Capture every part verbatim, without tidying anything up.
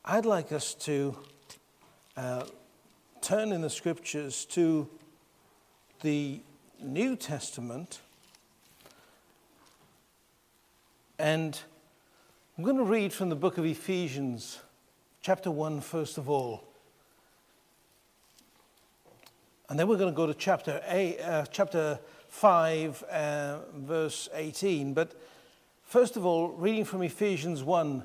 I'd like us to uh, turn in the scriptures to the New Testament, and I'm going to read from the book of Ephesians, chapter one, first of all. And then we're going to go to chapter eight, uh, chapter five, uh, verse eighteen. But first of all, reading from Ephesians one.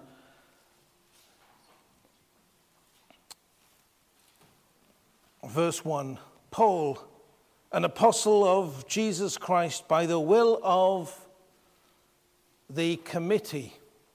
Verse one, Paul, an apostle of Jesus Christ by the will of the committee.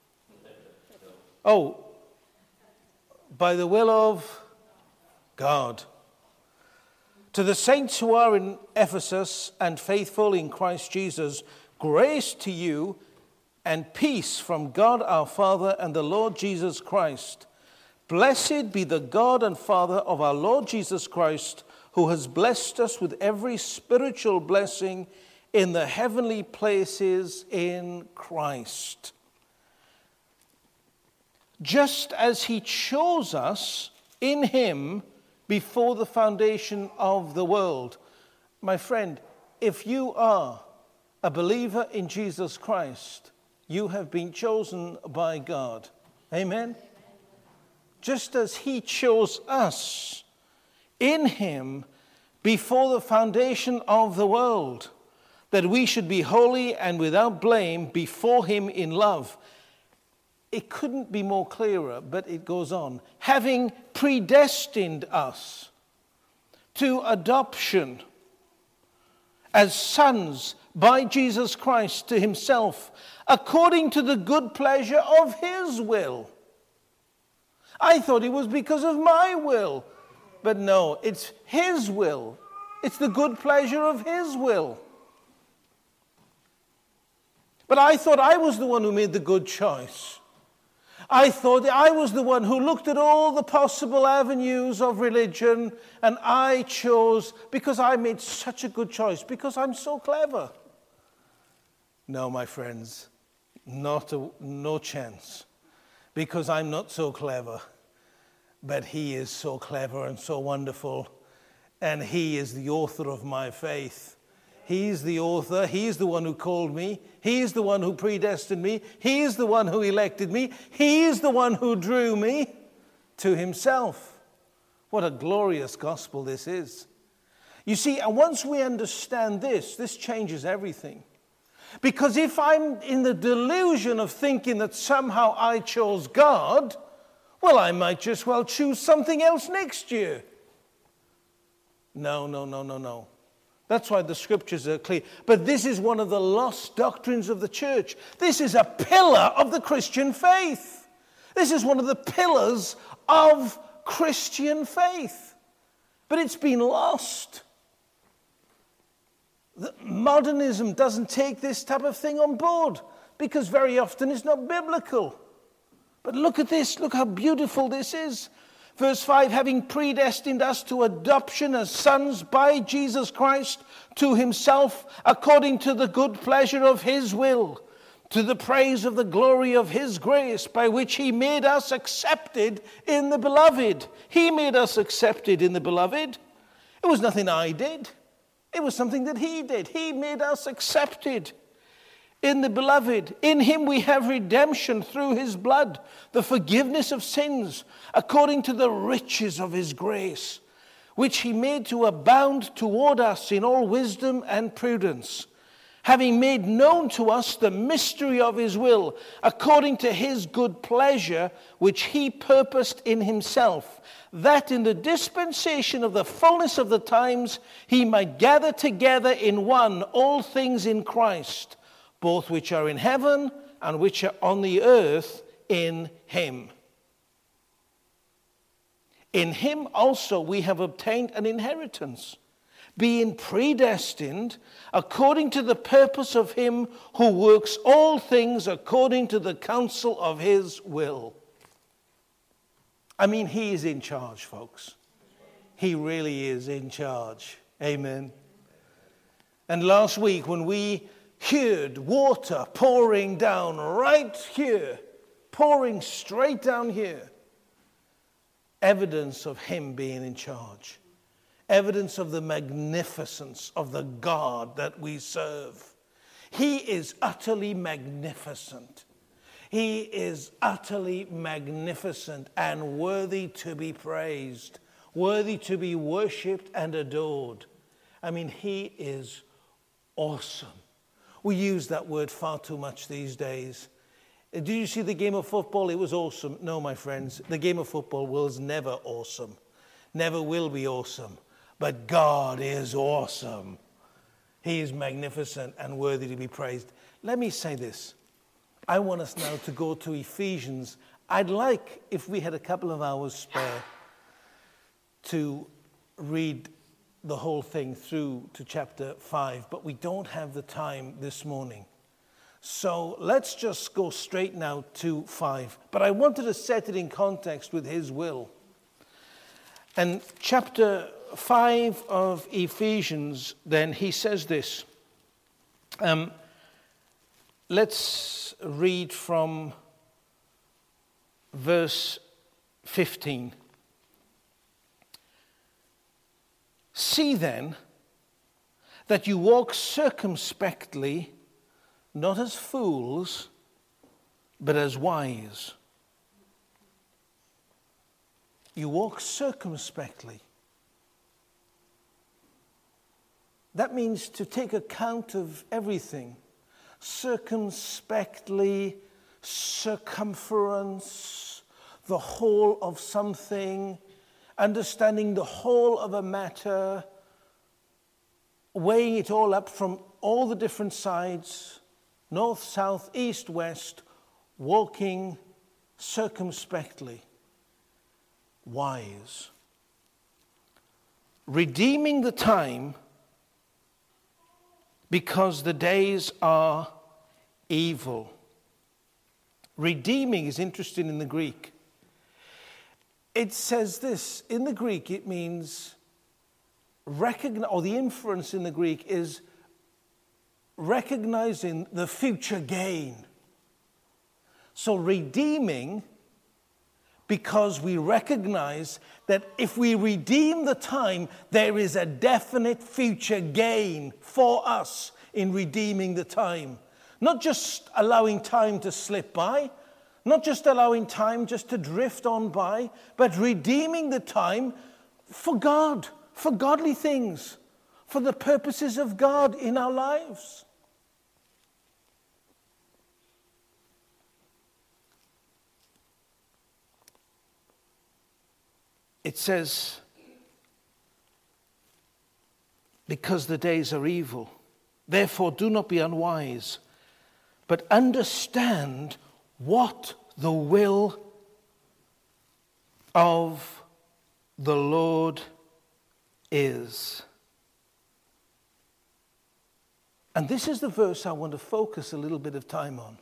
Oh, by the will of God. To the saints who are in Ephesus and faithful in Christ Jesus, grace to you and peace from God our Father and the Lord Jesus Christ. Blessed be the God and Father of our Lord Jesus Christ, who has blessed us with every spiritual blessing in the heavenly places in Christ. Just as he chose us in him before the foundation of the world. My friend, if you are a believer in Jesus Christ, you have been chosen by God. Amen? Just as he chose us in him before the foundation of the world, that we should be holy and without blame before him in love. It couldn't be more clearer, but it goes on. Having predestined us to adoption as sons by Jesus Christ to himself, according to the good pleasure of his will. I thought it was because of my will. But no, it's his will. It's the good pleasure of his will. But I thought I was the one who made the good choice. I thought I was the one who looked at all the possible avenues of religion, and I chose because I made such a good choice, because I'm so clever. No, my friends, not a, no chance. Because I'm not so clever, but he is so clever and so wonderful, and he is the author of my faith. He's the author. He's the one who called me. He's the one who predestined me. He's the one who elected me. He's the one who drew me to himself. What a glorious gospel this is. You see, and once we understand this, this changes everything. Because if I'm in the delusion of thinking that somehow I chose God, well, I might just well choose something else next year. No, no, no, no, no. That's why the scriptures are clear. But this is one of the lost doctrines of the church. This is a pillar of the Christian faith. This is one of the pillars of Christian faith. But it's been lost. Modernism doesn't take this type of thing on board because very often it's not biblical. But look at this. Look how beautiful this is. Verse five, having predestined us to adoption as sons by Jesus Christ to himself, according to the good pleasure of his will, to the praise of the glory of his grace, by which he made us accepted in the beloved. He made us accepted in the beloved. It was nothing I did. It was something that he did. He made us accepted in the beloved. In him we have redemption through his blood, the forgiveness of sins, according to the riches of his grace, which he made to abound toward us in all wisdom and prudence, having made known to us the mystery of his will, according to his good pleasure, which he purposed in himself, that in the dispensation of the fullness of the times he might gather together in one all things in Christ, both which are in heaven and which are on the earth in him. In him also we have obtained an inheritance, being predestined according to the purpose of him who works all things according to the counsel of his will. I mean, he is in charge, folks. He really is in charge. Amen. And last week when we heard water pouring down right here, pouring straight down here, evidence of him being in charge. Evidence of the magnificence of the God that we serve. He is utterly magnificent. He is utterly magnificent and worthy to be praised, worthy to be worshipped and adored. I mean, he is awesome. We use that word far too much these days. Did you see the game of football? It was awesome. No, my friends, the game of football was never awesome. Never will be awesome. But God is awesome. He is magnificent and worthy to be praised. Let me say this. I want us now to go to Ephesians. I'd like, if we had a couple of hours spare, to read the whole thing through to chapter five, but we don't have the time this morning. So let's just go straight now to five. But I wanted to set it in context with his will. And chapter five of Ephesians, then, he says this. Um, let's read from verse fifteen. See then that you walk circumspectly, not as fools, but as wise. You walk circumspectly. That means to take account of everything. Circumspectly, circumference, the whole of something, understanding the whole of a matter, weighing it all up from all the different sides, north, south, east, west, walking circumspectly, wise, redeeming the time because the days are evil. Redeeming is interesting in the Greek. It says this, in the Greek it means recognize, or the inference in the Greek is recognizing the future gain. So redeeming, because we recognize that if we redeem the time, there is a definite future gain for us in redeeming the time. Not just allowing time to slip by, not just allowing time just to drift on by, but redeeming the time for God, for godly things, for the purposes of God in our lives. It says, because the days are evil, therefore do not be unwise, but understand what the will of the Lord is. And this is the verse I want to focus a little bit of time on.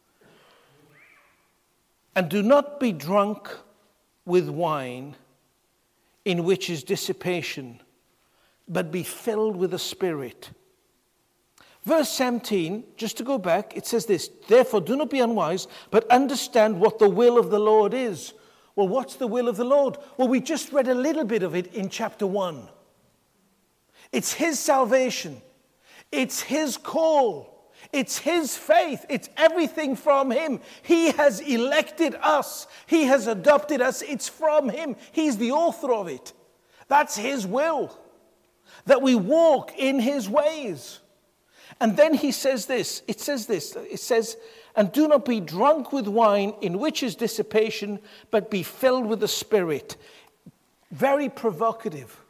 And do not be drunk with wine, in which is dissipation, but be filled with the Spirit. Verse seventeen, just to go back, it says this, therefore do not be unwise, but understand what the will of the Lord is. Well, what's the will of the Lord? Well, we just read a little bit of it in chapter one. It's his salvation. It's his call. It's his faith. It's everything from him. He has elected us. He has adopted us. It's from him. He's the author of it. That's his will, that we walk in his ways. And then he says this. It says this. It says, and do not be drunk with wine, in which is dissipation, but be filled with the Spirit. Very provocative.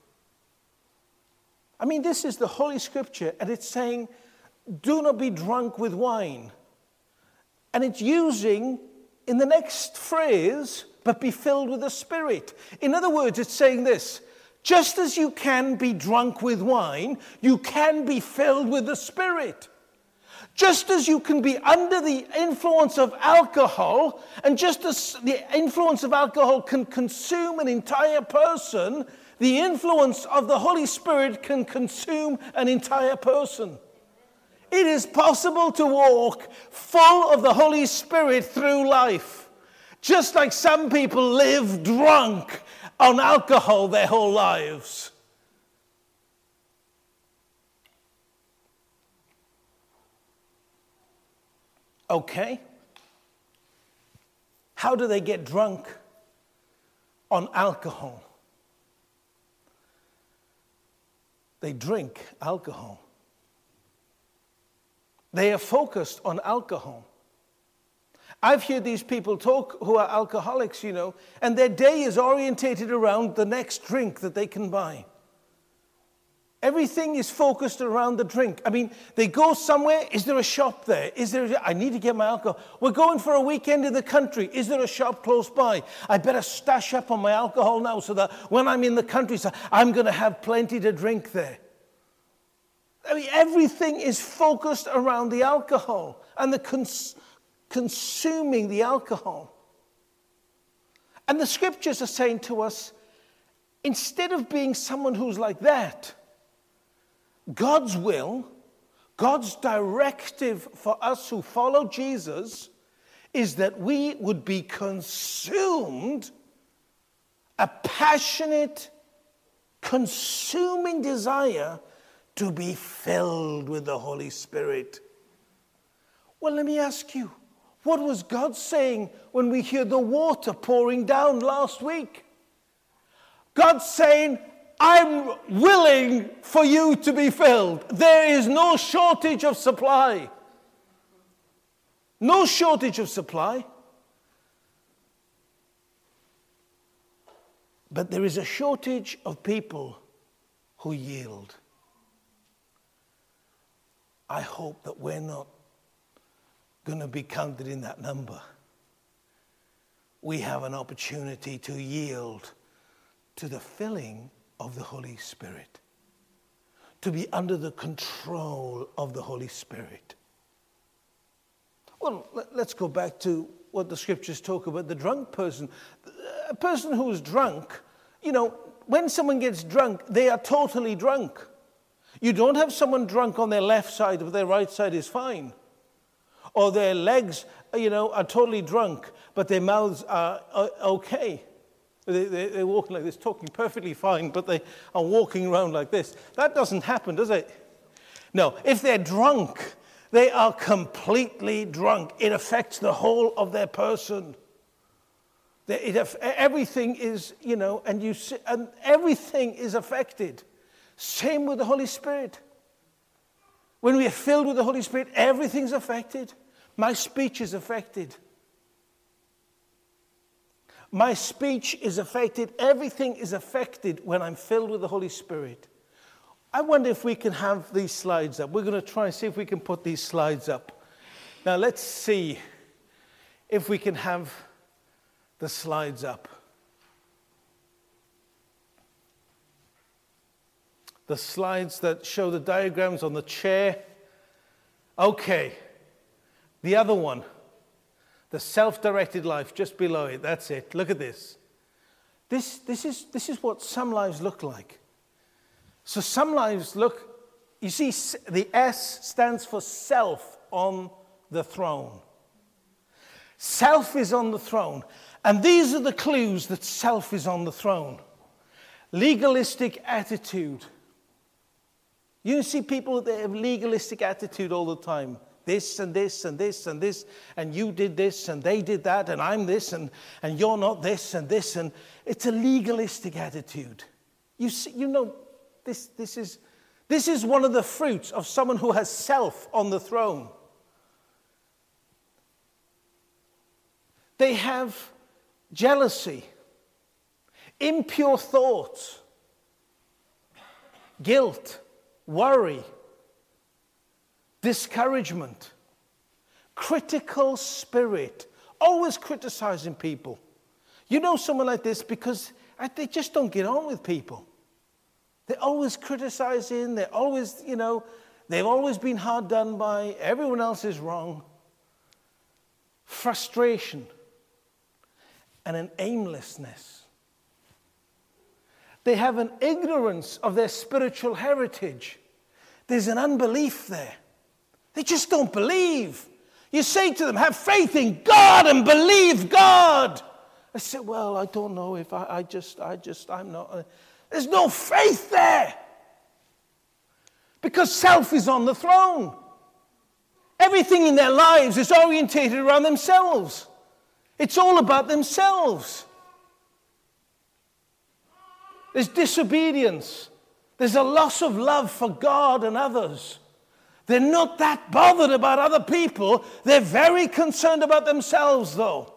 I mean, this is the Holy Scripture, and it's saying, do not be drunk with wine. And it's using, in the next phrase, but be filled with the Spirit. In other words, it's saying this, just as you can be drunk with wine, you can be filled with the Spirit. Just as you can be under the influence of alcohol, and just as the influence of alcohol can consume an entire person, the influence of the Holy Spirit can consume an entire person. It is possible to walk full of the Holy Spirit through life. Just like some people live drunk on alcohol their whole lives. Okay. How do they get drunk on alcohol? They drink alcohol. They are focused on alcohol. I've heard these people talk who are alcoholics, you know, and their day is orientated around the next drink that they can buy. Everything is focused around the drink. I mean, they go somewhere. Is there a shop there? Is there? A, I need to get my alcohol. We're going for a weekend in the country. Is there a shop close by? I better stash up on my alcohol now so that when I'm in the countryside, I'm going to have plenty to drink there. I mean, everything is focused around the alcohol and the cons- consuming the alcohol. And the scriptures are saying to us, instead of being someone who's like that, God's will, God's directive for us who follow Jesus is that we would be consumed, a passionate, consuming desire to be filled with the Holy Spirit. Well, let me ask you, what was God saying when we hear the water pouring down last week? God's saying, I'm willing for you to be filled. There is no shortage of supply. No shortage of supply. But there is a shortage of people who yield. I hope that we're not going to be counted in that number. We have an opportunity to yield to the filling of the Holy Spirit, to be under the control of the Holy Spirit. Well, let's go back to what the scriptures talk about the drunk person. A person who is drunk, you know, when someone gets drunk, they are totally drunk. You don't have someone drunk on their left side if their right side is fine. Or their legs, you know, are totally drunk, but their mouths are okay. They, they, they're walking like this, talking perfectly fine, but they are walking around like this. That doesn't happen, does it? No, if they're drunk, they are completely drunk. It affects the whole of their person. It, it, everything is, you know, and you see, and everything is affected. Same with the Holy Spirit. When we are filled with the Holy Spirit, everything's affected. My speech is affected. My speech is affected. Everything is affected when I'm filled with the Holy Spirit. I wonder if we can have these slides up. We're going to try and see if we can put these slides up. Now, let's see if we can have the slides up. The slides that show the diagrams on the chair. Okay. The other one. The self-directed life, just below it. That's it. Look at this. This, this, is, this is what some lives look like. So some lives look, you see, the S stands for self on the throne. Self is on the throne. And these are the clues that self is on the throne. Legalistic attitude. You see people that have legalistic attitude all the time. This and this and this and this, and you did this and they did that, and I'm this and, and you're not this and this, and it's a legalistic attitude. You see, you know, this this is this is one of the fruits of someone who has self on the throne. They have jealousy, impure thoughts, guilt, worry, discouragement, critical spirit, always criticizing people. You know someone like this because they just don't get on with people. They're always criticizing, they're always, you know, they've always been hard done by, everyone else is wrong. Frustration and an aimlessness. They have an ignorance of their spiritual heritage. There's an unbelief there. They just don't believe. You say to them, have faith in God and believe God. I said, well, I don't know if I, I just, I just, I'm not. Uh, there's no faith there. Because self is on the throne. Everything in their lives is orientated around themselves. It's all about themselves. There's disobedience. There's a loss of love for God and others. They're not that bothered about other people. They're very concerned about themselves, though.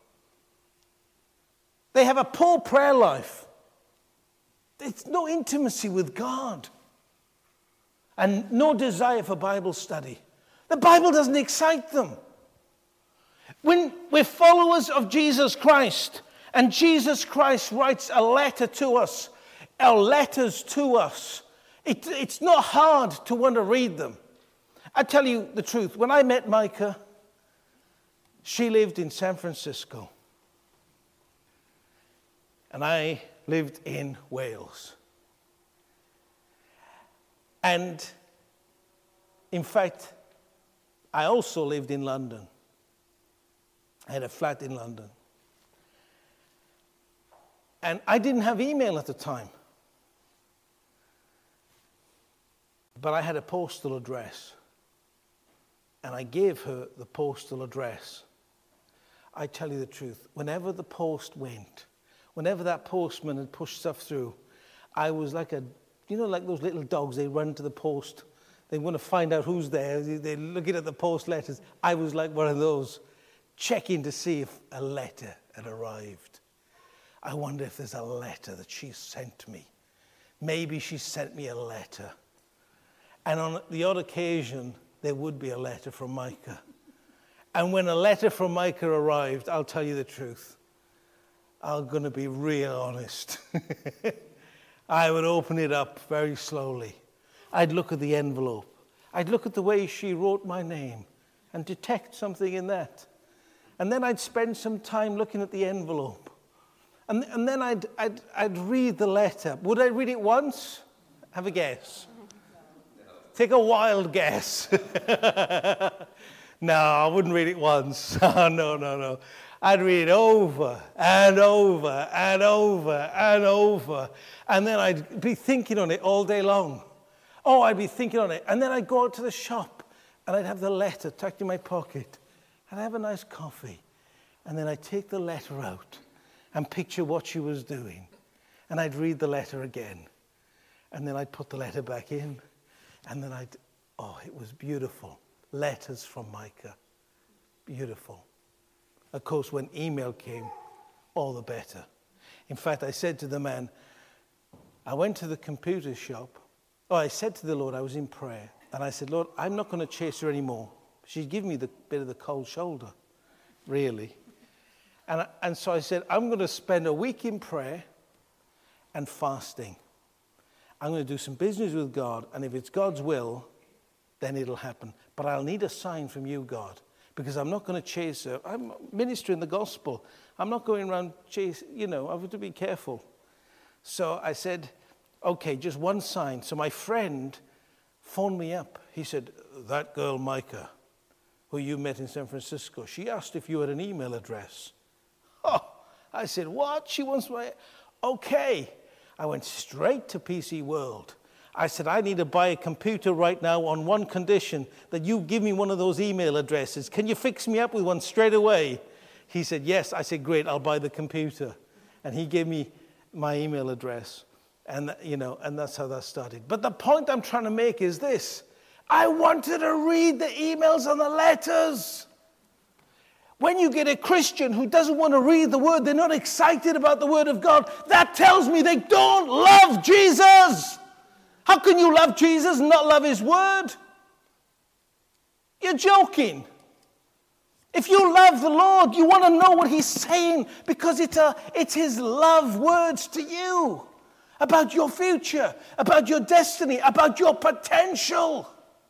They have a poor prayer life. There's no intimacy with God. And no desire for Bible study. The Bible doesn't excite them. When we're followers of Jesus Christ, and Jesus Christ writes a letter to us, our letters to us, it, it's not hard to want to read them. I tell you the truth, when I met Micah, she lived in San Francisco. And I lived in Wales. And, in fact, I also lived in London. I had a flat in London. And I didn't have email at the time. But I had a postal address. And I gave her the postal address. I tell you the truth, whenever the post went, whenever that postman had pushed stuff through, I was like a, you know, like those little dogs, they run to the post. They want to find out who's there. They're looking at the post letters. I was like one of those, checking to see if a letter had arrived. I wonder if there's a letter that she sent me. Maybe she sent me a letter. And on the odd occasion, there would be a letter from Micah. And when a letter from Micah arrived, I'll tell you the truth. I'm going to be real honest. I would open it up very slowly. I'd look at the envelope. I'd look at the way she wrote my name and detect something in that. And then I'd spend some time looking at the envelope. And, and then I'd, I'd, I'd read the letter. Would I read it once? Have a guess. Take a wild guess. No, I wouldn't read it once. Oh, no, no, no. I'd read it over and over and over and over. And then I'd be thinking on it all day long. Oh, I'd be thinking on it. And then I'd go out to the shop and I'd have the letter tucked in my pocket. And I'd have a nice coffee. And then I'd take the letter out and picture what she was doing. And I'd read the letter again. And then I'd put the letter back in. And then I'd, oh, it was beautiful. Letters from Micah. Beautiful. Of course, when email came, all the better. In fact, I said to the man, I went to the computer shop. Oh, I said to the Lord, I was in prayer. And I said, Lord, I'm not going to chase her anymore. She's giving me the bit of the cold shoulder, really. And, and so I said, I'm going to spend a week in prayer and fasting. I'm going to do some business with God, and if it's God's will, then it'll happen. But I'll need a sign from you, God, because I'm not going to chase her. I'm ministering the gospel. I'm not going around chase, you know, I have to be careful. So I said, okay, just one sign. So my friend phoned me up. He said, that girl, Micah, who you met in San Francisco, she asked if you had an email address. Oh, I said, what? She wants my, okay. I went straight to P C World. I said, I need to buy a computer right now on one condition, that you give me one of those email addresses. Can you fix me up with one straight away? He said, yes. I said, great, I'll buy the computer. And he gave me my email address. And, you know, and that's how that started. But the point I'm trying to make is this. I wanted to read the emails and the letters. When you get a Christian who doesn't want to read the Word, they're not excited about the Word of God, that tells me they don't love Jesus. How can you love Jesus and not love His Word? You're joking. If you love the Lord, you want to know what He's saying, because it's, a, it's His love words to you about your future, about your destiny, about your potential.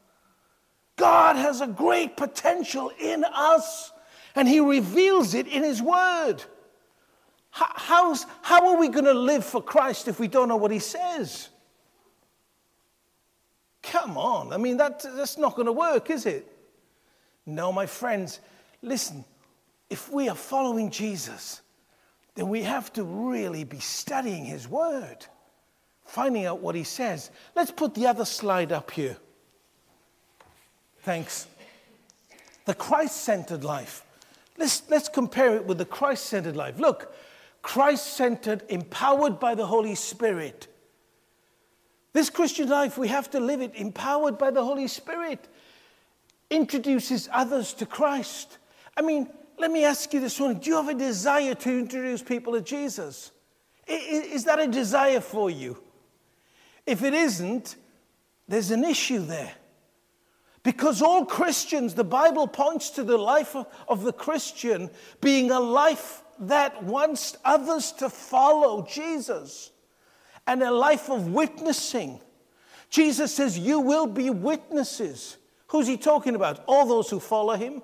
God has a great potential in us, and He reveals it in His Word. How, how's, how are we going to live for Christ if we don't know what He says? Come on. I mean, that, that's not going to work, is it? No, my friends, listen, if we are following Jesus, then we have to really be studying his word, finding out what he says. Let's put the other slide up here. Thanks. The Christ-centered life. Let's, let's compare it with the Christ-centered life. Look, Christ-centered, empowered by the Holy Spirit. This Christian life, we have to live it empowered by the Holy Spirit. Introduces others to Christ. I mean, let me ask you this one. Do you have a desire to introduce people to Jesus? Is that a desire for you? If it isn't, there's an issue there. Because all Christians, the Bible points to the life of the Christian being a life that wants others to follow Jesus. And a life of witnessing. Jesus says, you will be witnesses. Who's he talking about? All those who follow him.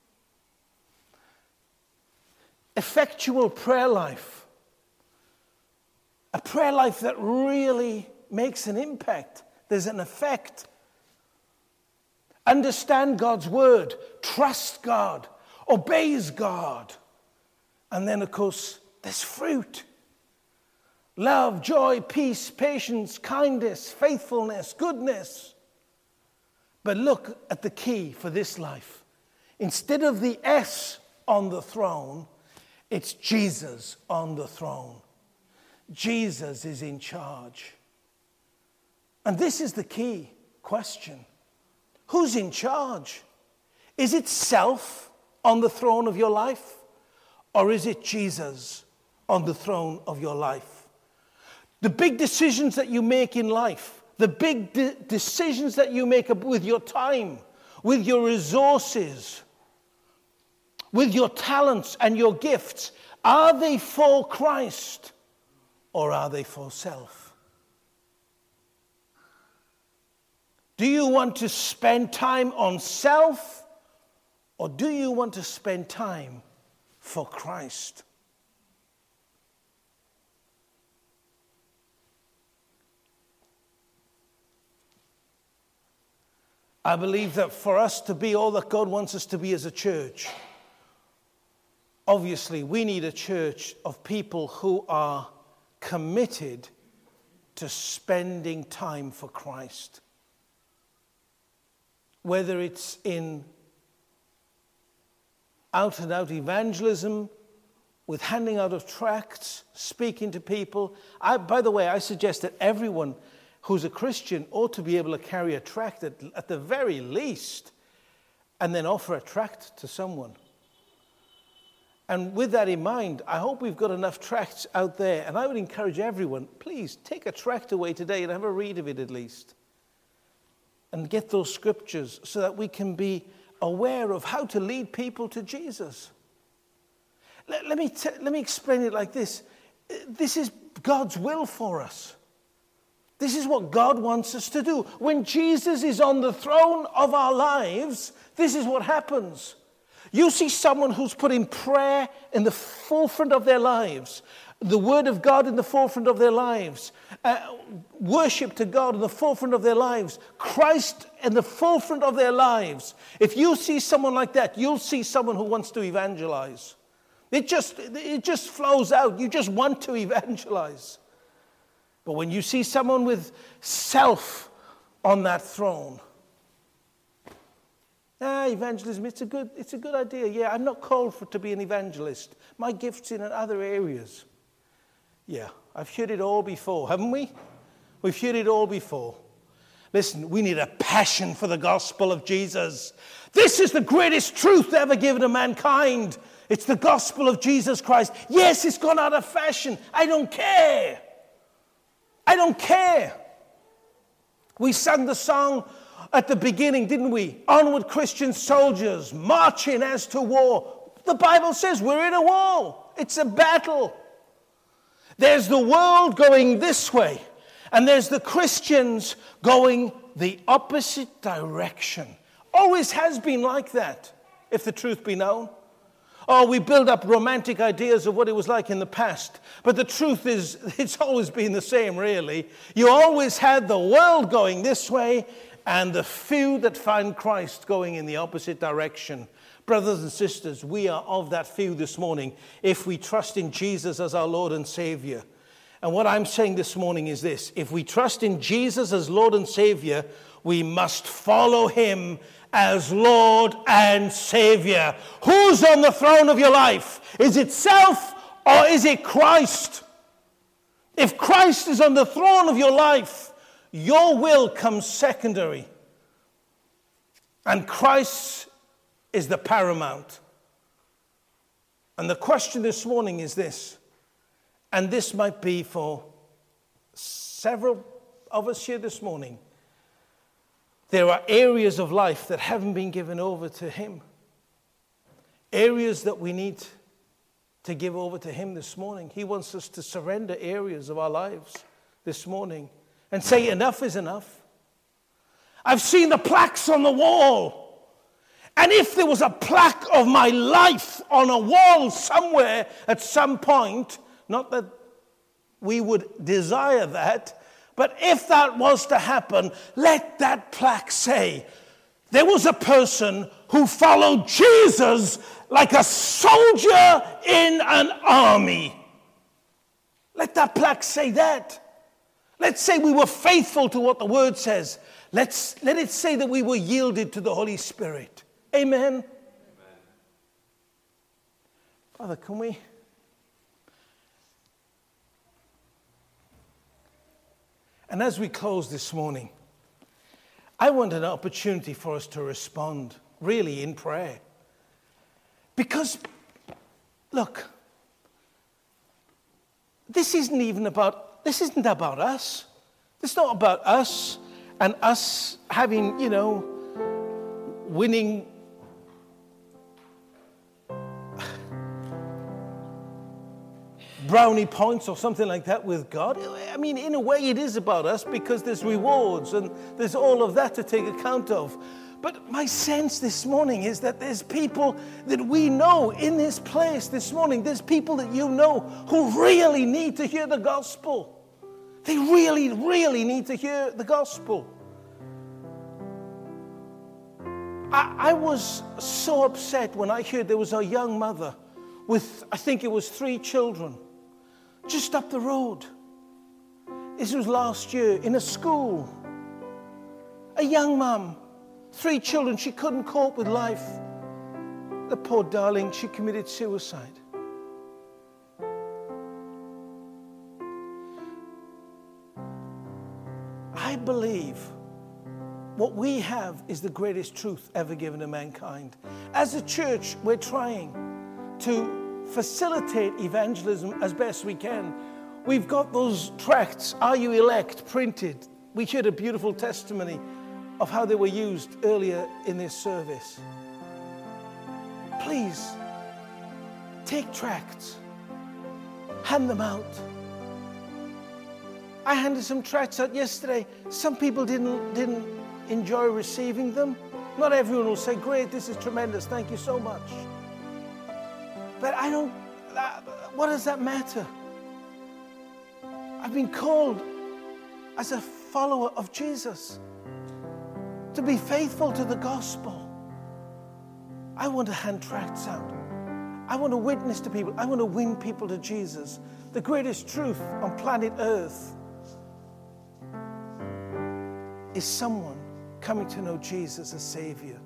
Effectual prayer life. A prayer life that really makes an impact. There's an effect. Understand God's word. Trust God. Obeys God. And then, of course, there's fruit. Love, joy, peace, patience, kindness, faithfulness, goodness. But look at the key for this life. Instead of the S on the throne, it's Jesus on the throne. Jesus is in charge. And this is the key question. Who's in charge? Is it self on the throne of your life? Or is it Jesus on the throne of your life? The big decisions that you make in life, the big de- decisions that you make with your time, with your resources, with your talents and your gifts, are they for Christ or are they for self? Do you want to spend time on self or do you want to spend time for Christ? I believe that for us to be all that God wants us to be as a church, obviously we need a church of people who are committed to spending time for Christ. Whether it's in out and out evangelism, with handing out of tracts, speaking to people. I, by the way, I suggest that everyone who's a Christian ought to be able to carry a tract at, at the very least, and then offer a tract to someone. And with that in mind, I hope we've got enough tracts out there. And I would encourage everyone, please take a tract away today and have a read of it at least. And get those scriptures so that we can be aware of how to lead people to Jesus. Let, let me t- let me explain it like this. This is God's will for us. This is what God wants us to do. When Jesus is on the throne of our lives, this is what happens. You see someone who's putting prayer in the forefront of their lives, the word of God in the forefront of their lives, uh, worship to God in the forefront of their lives, Christ in the forefront of their lives. If you see someone like that, you'll see someone who wants to evangelize. It just, it just flows out. You just want to evangelize. But when you see someone with self on that throne, ah, evangelism, it's a good, it's a good idea. Yeah, I'm not called for to be an evangelist. My gift's in other areas. Yeah, I've heard it all before, haven't we? We've heard it all before. Listen, we need a passion for the gospel of Jesus. This is the greatest truth ever given to mankind. It's the gospel of Jesus Christ. Yes, it's gone out of fashion. I don't care. I don't care. We sang the song at the beginning, didn't we? Onward, Christian soldiers, marching as to war. The Bible says we're in a war. It's a battle. There's the world going this way, and there's the Christians going the opposite direction. Always has been like that, if the truth be known. Oh, we build up romantic ideas of what it was like in the past. But the truth is, it's always been the same, really. You always had the world going this way, and the few that find Christ going in the opposite direction. Brothers and sisters, we are of that few this morning if we trust in Jesus as our Lord and Savior. And what I'm saying this morning is this: if we trust in Jesus as Lord and Savior, we must follow him as Lord and Savior. Who's on the throne of your life? Is it self or is it Christ? If Christ is on the throne of your life, your will comes secondary. And Christ is the paramount. And the question this morning is this, and this might be for several of us here this morning. There are areas of life that haven't been given over to him. Areas that we need to give over to him this morning. He wants us to surrender areas of our lives this morning and say enough is enough. I've seen the plaques on the wall. And if there was a plaque of my life on a wall somewhere at some point, not that we would desire that, but if that was to happen, let that plaque say, there was a person who followed Jesus like a soldier in an army. Let that plaque say that. Let's say we were faithful to what the word says. Let's let it say that we were yielded to the Holy Spirit. Amen. Amen. Father, can we? And as we close this morning, I want an opportunity for us to respond really in prayer. Because, look, this isn't even about, this isn't about us. It's not about us and us having, you know, winning brownie points or something like that with God. I mean, in a way it is about us because there's rewards and there's all of that to take account of. But my sense this morning is that there's people that we know in this place this morning. There's people that you know who really need to hear the gospel. They really, really need to hear the gospel. I, I was so upset when I heard there was a young mother with, I think it was three children, just up the road. This was last year in a school. A young mum, three children, she couldn't cope with life. The poor darling, she committed suicide. I believe what we have is the greatest truth ever given to mankind. As a church, we're trying to facilitate evangelism as best we can. We've got those tracts, Are You Elect, printed. We heard a beautiful testimony of how they were used earlier in this service. Please, take tracts, hand them out. I handed some tracts out yesterday. Some people didn't, didn't enjoy receiving them. Not everyone will say, great, this is tremendous, thank you so much. But I don't, uh, what does that matter? I've been called as a follower of Jesus to be faithful to the gospel. I want to hand tracts out. I want to witness to people. I want to win people to Jesus. The greatest truth on planet Earth is someone coming to know Jesus as Savior.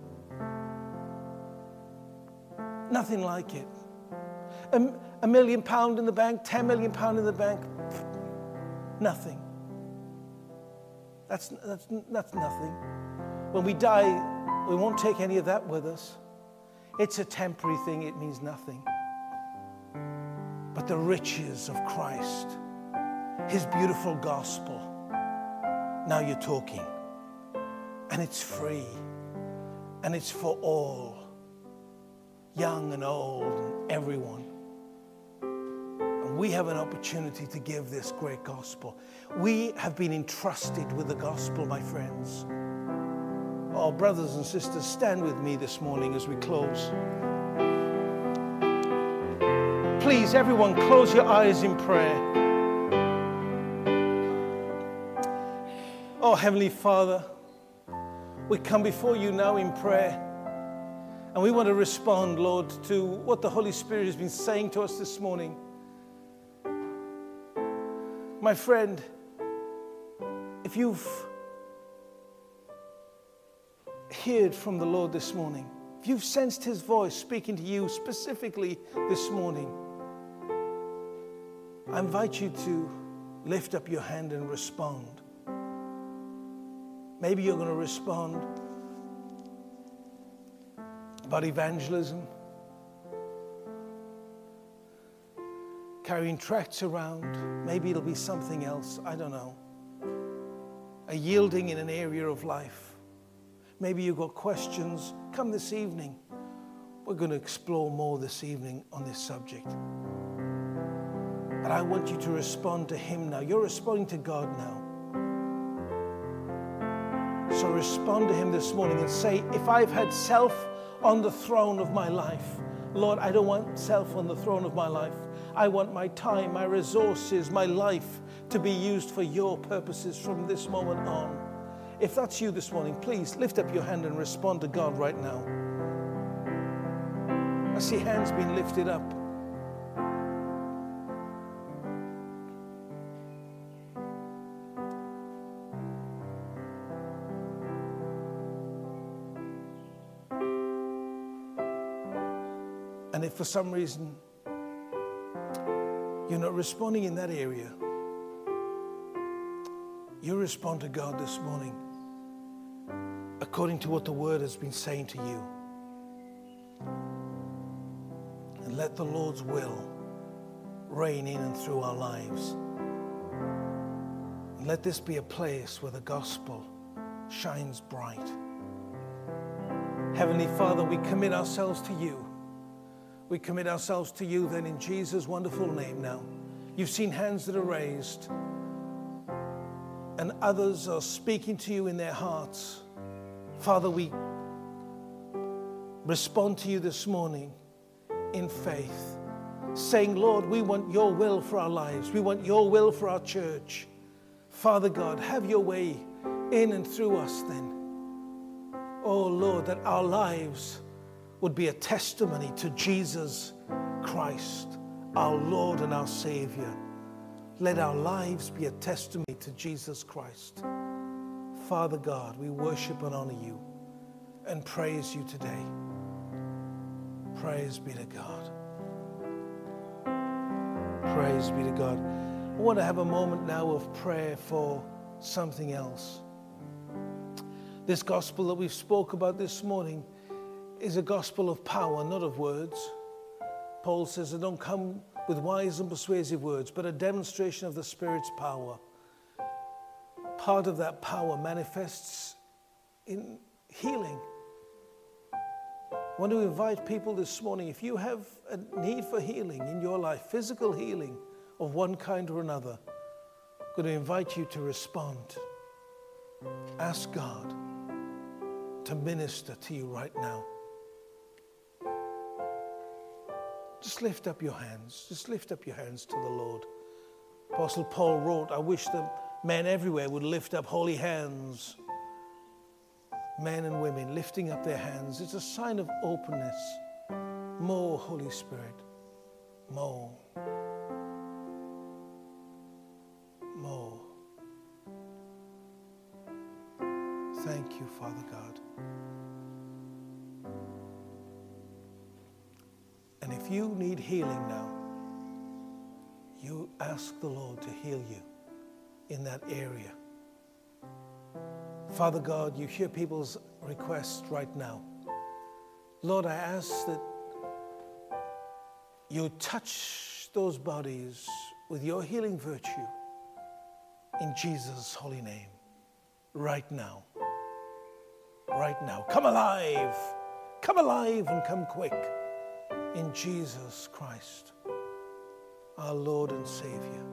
Nothing like it. A, a million pound in the bank, ten million pound in the bank, nothing. That's, that's, that's nothing. When we die, we won't take any of that with us. It's a temporary thing, it means nothing. But the riches of Christ, His beautiful gospel, now you're talking. And it's free. And it's for all, young and old, and everyone. And we have an opportunity to give this great gospel. We have been entrusted with the gospel, my friends. Oh, brothers and sisters, stand with me this morning as we close. Please, everyone, close your eyes in prayer. Oh, Heavenly Father, We come before you now in prayer, and we want to respond, Lord, to what the Holy Spirit has been saying to us this morning. My friend, if you've heard from the Lord this morning, if you've sensed his voice speaking to you specifically this morning, I invite you to lift up your hand and respond. Maybe you're going to respond about evangelism, carrying tracts around. Maybe it'll be something else. I don't know. A yielding in an area of life. Maybe you've got questions. Come this evening. We're going to explore more this evening on this subject. But I want you to respond to him now. You're responding to God now. So respond to him this morning and say, if I've had self on the throne of my life, Lord, I don't want self on the throne of my life. I want my time, my resources, my life to be used for your purposes from this moment on. If that's you this morning, please lift up your hand and respond to God right now. I see hands being lifted up. And if for some reason you're not responding in that area, you respond to God this morning according to what the Word has been saying to you. And let the Lord's will reign in and through our lives. And let this be a place where the gospel shines bright. Heavenly Father, we commit ourselves to you. We commit ourselves to you then in Jesus' wonderful name now. You've seen hands that are raised, and others are speaking to you in their hearts. Father, we respond to you this morning in faith, saying, Lord, we want your will for our lives. We want your will for our church. Father God, have your way in and through us then. Oh Lord, that our lives would be a testimony to Jesus Christ, our Lord and our Savior. Let our lives be a testimony to Jesus Christ. Father God, we worship and honor you and praise you today. Praise be to God. Praise be to God. I want to have a moment now of prayer for something else. This gospel that we've spoke about this morning is a gospel of power, not of words. Paul says, I don't come with wise and persuasive words, but a demonstration of the Spirit's power. Part of that power manifests in healing. I want to invite people this morning, if you have a need for healing in your life, physical healing of one kind or another, I'm going to invite you to respond. Ask God to minister to you right now. Just lift up your hands. Just lift up your hands to the Lord. Apostle Paul wrote, I wish that men everywhere would lift up holy hands. Men and women lifting up their hands. It's a sign of openness. More, Holy Spirit. More. More. Thank you, Father God. And if you need healing now, you ask the Lord to heal you in that area. Father God, you hear people's requests right now. Lord, I ask that you touch those bodies with your healing virtue in Jesus' holy name. Right now. Right now. Come alive. Come alive and come quick. In Jesus Christ, our Lord and Savior.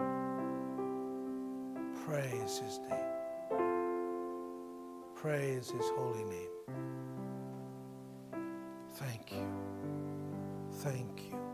Praise his name. Praise his holy name. Thank you. Thank you.